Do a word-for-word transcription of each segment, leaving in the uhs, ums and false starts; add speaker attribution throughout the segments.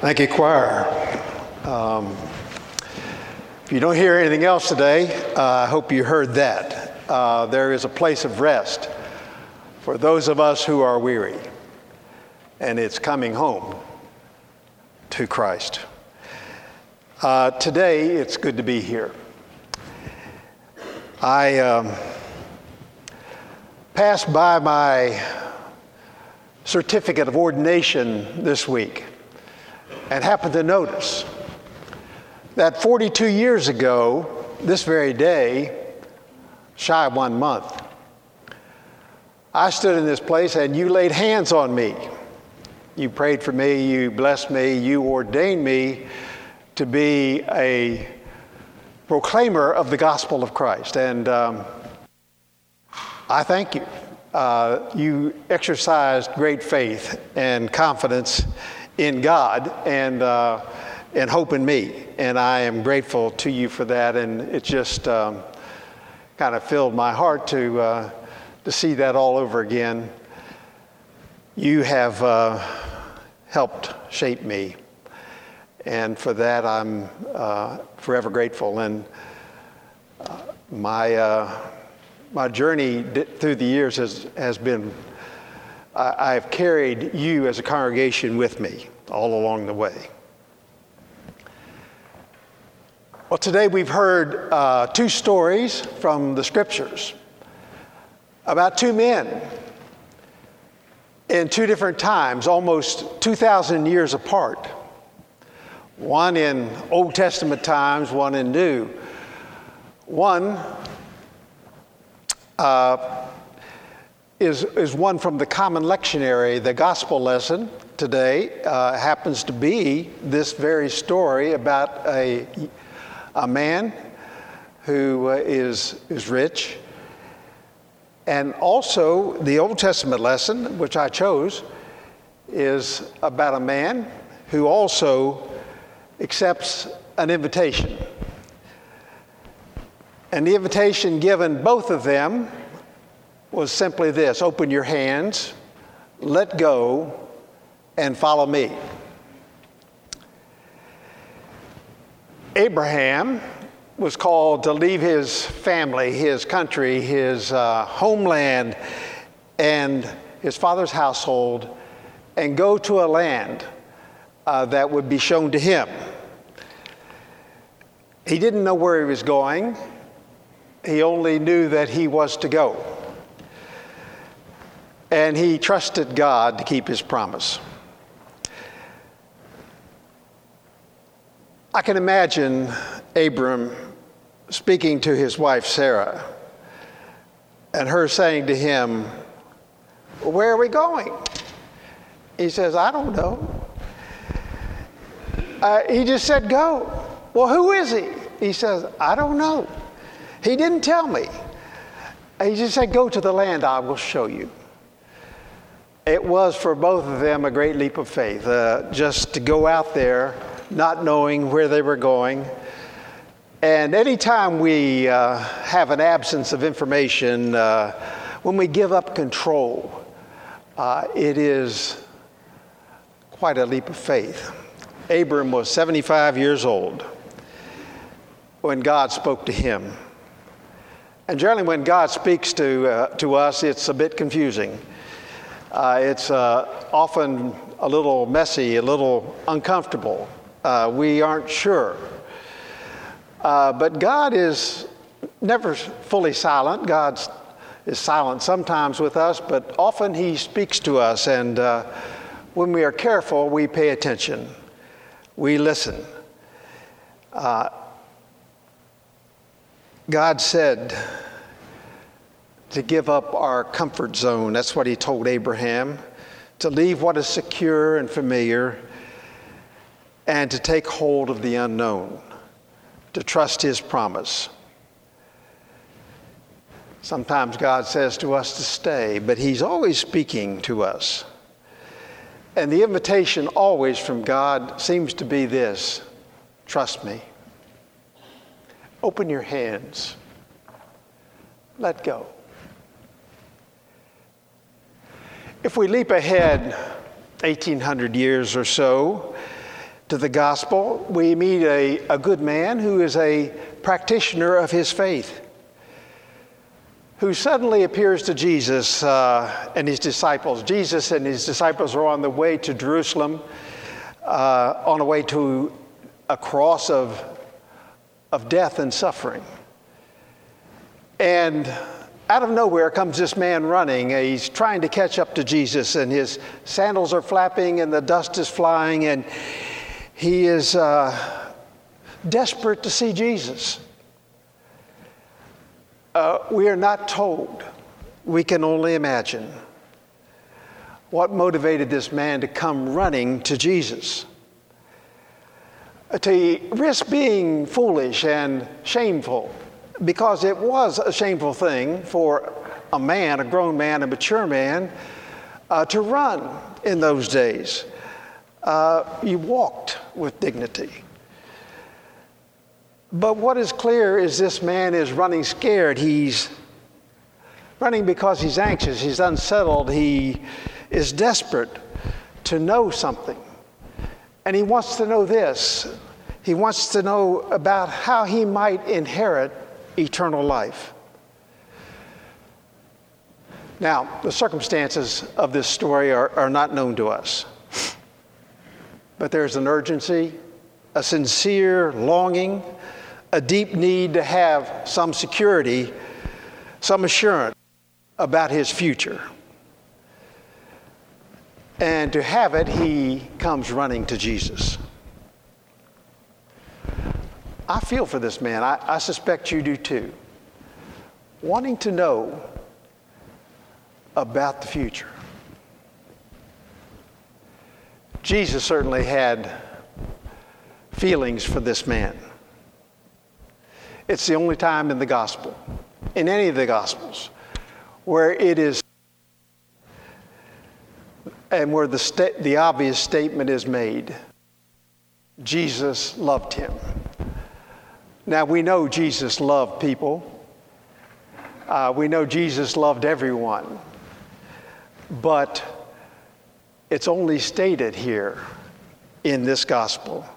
Speaker 1: Thank you, choir. Um, if you don't hear anything else today, uh, I hope you heard that. Uh, there is a place of rest for those of us who are weary, and it's coming home to Christ. Uh, today, it's good to be here. I um, passed by my certificate of ordination this week and happened to notice that forty-two years ago, this very day, shy of one month, I stood in this place and you laid hands on me. You prayed for me, you blessed me, you ordained me to be a proclaimer of the gospel of Christ. And um, I thank you. Uh, you exercised great faith and confidence in God and uh, and hope in me, and I am grateful to you for that. And it just um, kind of filled my heart to uh, to see that all over again. You have uh, helped shape me, and for that I'm uh, forever grateful. And uh, my uh, my journey through the years has has been. I've carried you as a congregation with me all along the way. Well, today we've heard uh, two stories from the scriptures about two men in two different times, almost two thousand years apart. One in Old Testament times, one in New. One uh, Is, is one from the common lectionary. The gospel lesson today uh, happens to be this very story about a, a man who uh, is, is rich. And also the Old Testament lesson, which I chose, is about a man who also accepts an invitation. And the invitation given both of them was simply this: open your hands, let go, and follow me. Abraham was called to leave his family, his country, his uh, homeland, and his father's household, and go to a land uh, that would be shown to him. He didn't know where he was going. He only knew that he was to go. And he trusted God to keep his promise. I can imagine Abram speaking to his wife Sarah and her saying to him, well, where are we going? He says, I don't know. Uh, he just said, go. Well, who is he? He says, I don't know. He didn't tell me. He just said, go to the land I will show you. It was for both of them a great leap of faith, uh, just to go out there not knowing where they were going. And anytime we uh, have an absence of information, uh, when we give up control, uh, it is quite a leap of faith. Abram was seventy-five years old when God spoke to him. And generally when God speaks to, uh, to us, it's a bit confusing. Uh, it's uh, often a little messy, a little uncomfortable. Uh, we aren't sure. Uh, but God is never fully silent. God is silent sometimes with us, but often he speaks to us. And uh, when we are careful, we pay attention. We listen. Uh, God said to give up our comfort zone. That's what he told Abraham, to leave what is secure and familiar and to take hold of the unknown, to trust his promise. Sometimes God says to us to stay, but he's always speaking to us. And the invitation always from God seems to be this: trust me. Open your hands. Let go. If we leap ahead eighteen hundred years or so, to the gospel, we meet a, a good man who is a practitioner of his faith, who suddenly appears to Jesus uh, and his disciples. Jesus and his disciples are on the way to Jerusalem, uh, on the way to a cross of, of death and suffering. And out of nowhere comes this man running. He's trying to catch up to Jesus, and his sandals are flapping and the dust is flying, and he is uh, desperate to see Jesus. Uh, we are not told. We can only imagine what motivated this man to come running to Jesus. To risk being foolish and shameful, because it was a shameful thing for a man, a grown man, a mature man, uh, to run in those days. Uh, you walked with dignity. But what is clear is this man is running scared. He's running because he's anxious, he's unsettled, he is desperate to know something. And he wants to know this. He wants to know about how he might inherit eternal life. Now, the circumstances of this story are, are not known to us. But there's an urgency, a sincere longing, a deep need to have some security, some assurance about his future. And to have it, he comes running to Jesus. I feel for this man. I, I suspect you do too. Wanting to know about the future. Jesus certainly had feelings for this man. It's the only time in the gospel, in any of the gospels, where it is, and where the, sta- the obvious statement is made, Jesus loved him. Now, we know Jesus loved people. Uh, we know Jesus loved everyone. But it's only stated here in this gospel.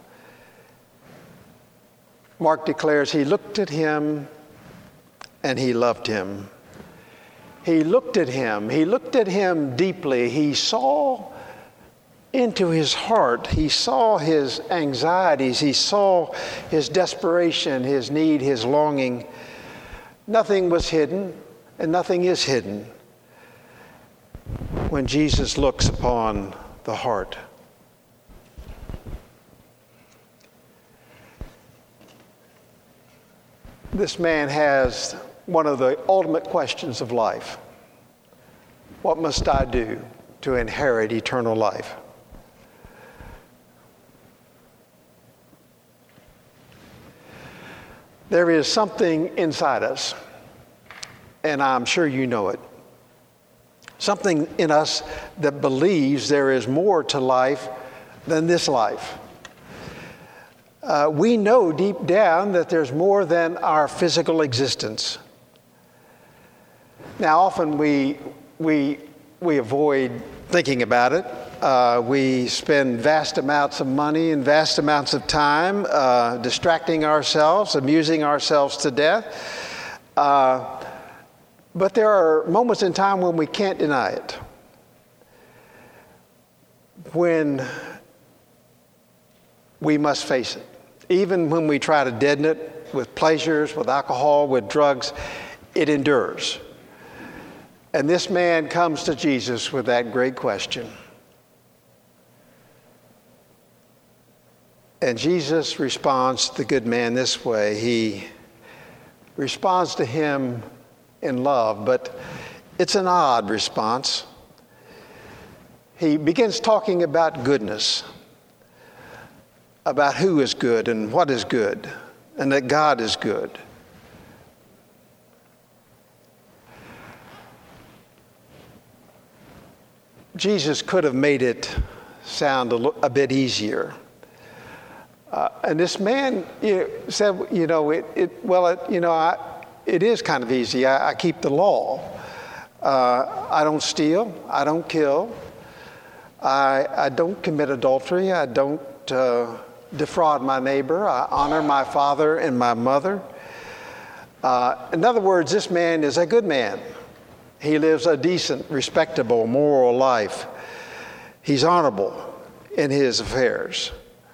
Speaker 1: Mark declares he looked at him and he loved him. He looked at him. He looked at him deeply. He saw into his heart. He saw his anxieties. He saw his desperation, his need, his longing. Nothing was hidden, and nothing is hidden when Jesus looks upon the heart. This man has one of the ultimate questions of life. What must I do to inherit eternal life? There is something inside us, and I'm sure you know it. Something in us that believes there is more to life than this life. Uh, we know deep down that there's more than our physical existence. Now, often we we we avoid thinking about it. Uh, we spend vast amounts of money and vast amounts of time uh, distracting ourselves, amusing ourselves to death. Uh, but there are moments in time when we can't deny it. When we must face it. Even when we try to deaden it with pleasures, with alcohol, with drugs, it endures. And this man comes to Jesus with that great question. And Jesus responds to the good man this way. He responds to him in love, but it's an odd response. He begins talking about goodness, about who is good and what is good, and that God is good. Jesus could have made it sound a, l- a bit easier. Uh, and this man you know, said, you know, it, it well, it, you know, I, it is kind of easy. I, I keep the law. Uh, I don't steal. I don't kill. I, I don't commit adultery. I don't uh, defraud my neighbor. I honor my father and my mother. Uh, in other words, this man is a good man. He lives a decent, respectable, moral life. He's honorable in his affairs.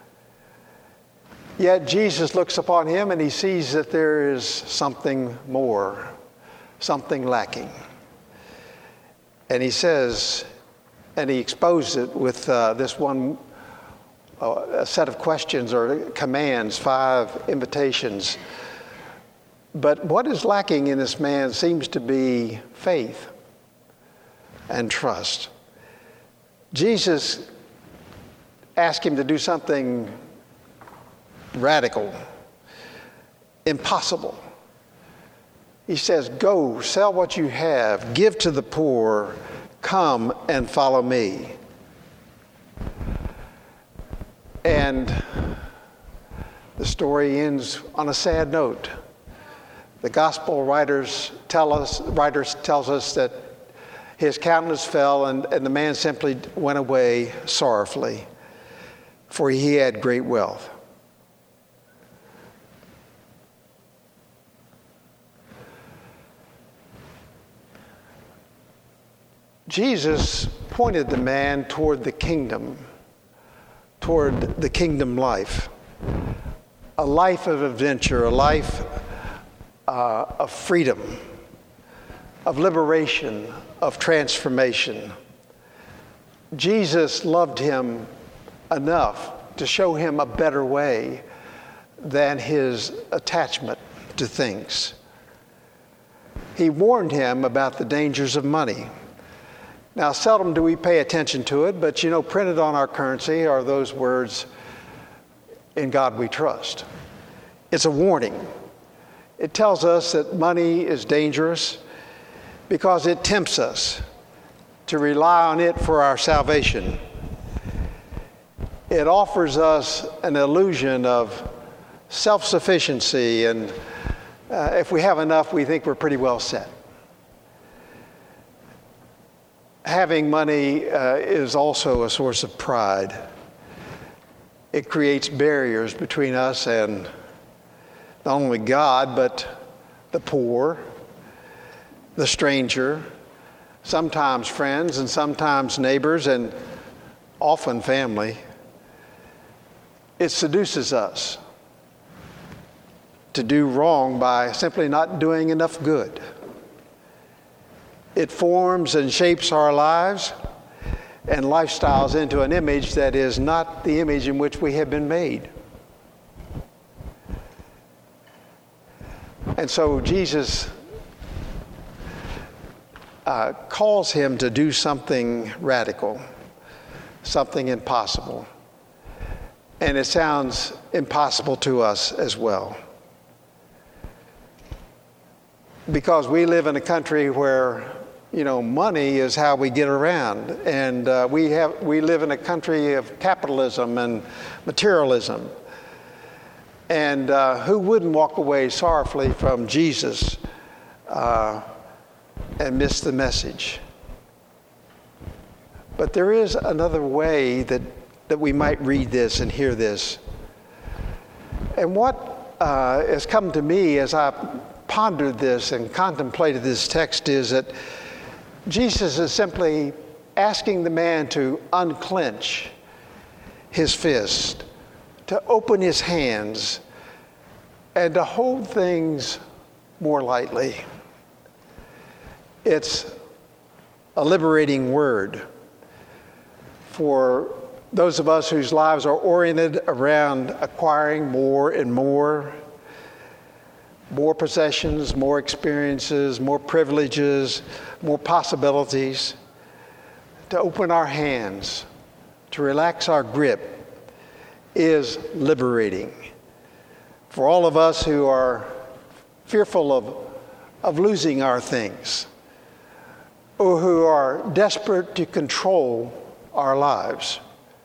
Speaker 1: Yet Jesus looks upon him and he sees that there is something more, something lacking. And he says, and he exposed it with uh, this one uh, a set of questions or commands, five invitations. But what is lacking in this man seems to be faith and trust. Jesus asked him to do something radical, impossible. He says, go, sell what you have, give to the poor, come and follow me. And the story ends on a sad note. The gospel writers tell us, writers tells us that his countenance fell and, and the man simply went away sorrowfully, for he had great wealth. Jesus pointed the man toward the kingdom, toward the kingdom life, a life of adventure, a life uh, of freedom, of liberation, of transformation. Jesus loved him enough to show him a better way than his attachment to things. He warned him about the dangers of money. Now, seldom do we pay attention to it, but you know, printed on our currency are those words, "In God we trust." It's a warning. It tells us that money is dangerous because it tempts us to rely on it for our salvation. It offers us an illusion of self-sufficiency, and uh, if we have enough, we think we're pretty well set. Having money uh, is also a source of pride. It creates barriers between us and not only God, but the poor, the stranger, sometimes friends and sometimes neighbors, and often family. It seduces us to do wrong by simply not doing enough good. It forms and shapes our lives and lifestyles into an image that is not the image in which we have been made. And so Jesus uh, calls him to do something radical, something impossible. And it sounds impossible to us as well. Because we live in a country where, you know, money is how we get around. And uh, we have we live in a country of capitalism and materialism. And uh, who wouldn't walk away sorrowfully from Jesus uh, and miss the message? But there is another way that, that we might read this and hear this. And what uh, has come to me as I pondered this and contemplated this text is that Jesus is simply asking the man to unclench his fist, to open his hands, and to hold things more lightly. It's a liberating word for those of us whose lives are oriented around acquiring more and more, more possessions, more experiences, more privileges, more possibilities. To open our hands, to relax our grip, is liberating. For all of us who are fearful of, of losing our things, or who are desperate to control our lives.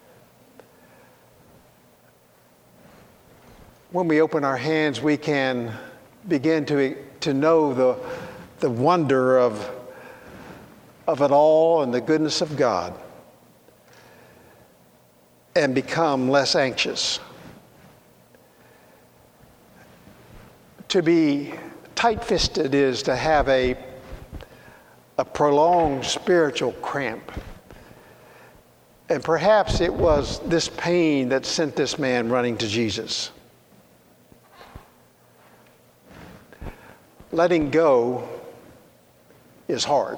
Speaker 1: When we open our hands, we can begin to, to know the, the wonder of, of it all and the goodness of God. and become less anxious. To be tight-fisted is to have a, a prolonged spiritual cramp. And perhaps it was this pain that sent this man running to Jesus. Letting go is hard.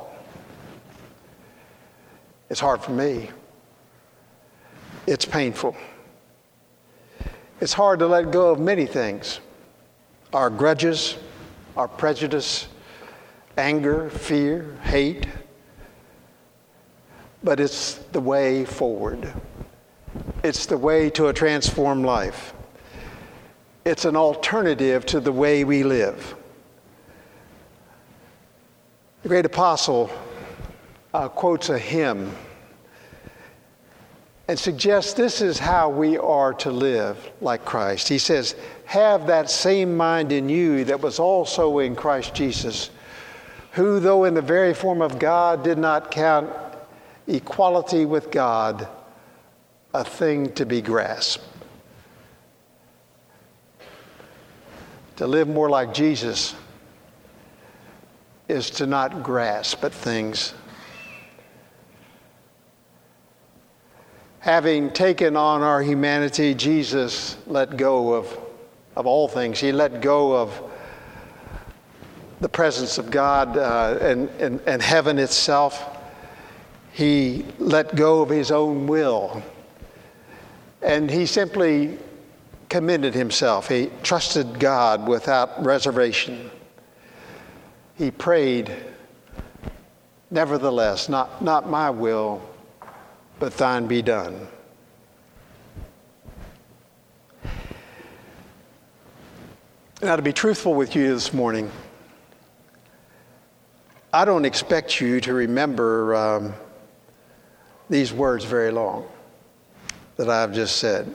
Speaker 1: It's hard for me. It's painful. It's hard to let go of many things. Our grudges, our prejudice, anger, fear, hate. But it's the way forward. It's the way to a transformed life. It's an alternative to the way we live. The great apostle uh, quotes a hymn and suggests this is how we are to live like Christ. He says, "Have that same mind in you that was also in Christ Jesus, who, though in the very form of God, did not count equality with God a thing to be grasped." To live more like Jesus is to not grasp at things. Having taken on our humanity, Jesus let go of, of all things. He let go of the presence of God uh, and, and, and heaven itself. He let go of his own will. And he simply committed himself. He trusted God without reservation. He prayed, "Nevertheless, not, not my will, but thine be done." Now, to be truthful with you this morning, I don't expect you to remember um, these words very long that I've just said,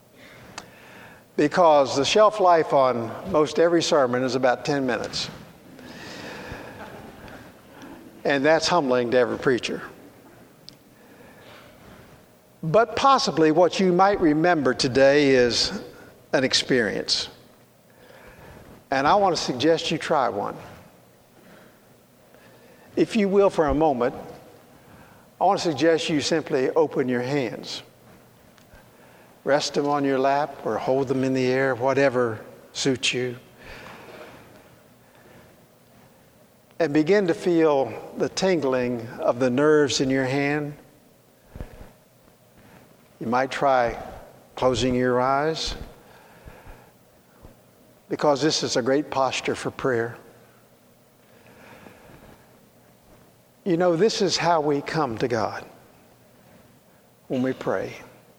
Speaker 1: because the shelf life on most every sermon is about ten minutes. And that's humbling to every preacher. But possibly what you might remember today is an experience. And I want to suggest you try one. If you will, for a moment, I want to suggest you simply open your hands. Rest them on your lap or hold them in the air, whatever suits you. And begin to feel the tingling of the nerves in your hand. You might try closing your eyes, because this is a great posture for prayer. You know, this is how we come to God when we pray.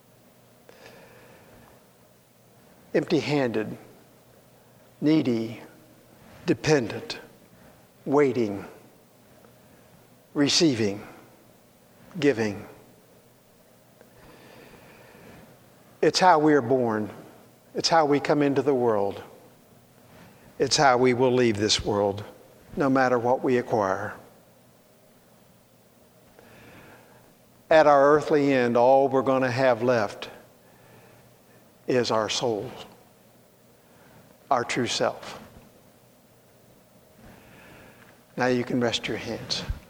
Speaker 1: Empty-handed, needy, dependent, waiting, receiving, giving. It's how we are born. It's how we come into the world. It's how we will leave this world, no matter what we acquire. At our earthly end, all we're going to have left is our souls, our true self. Now you can rest your hands.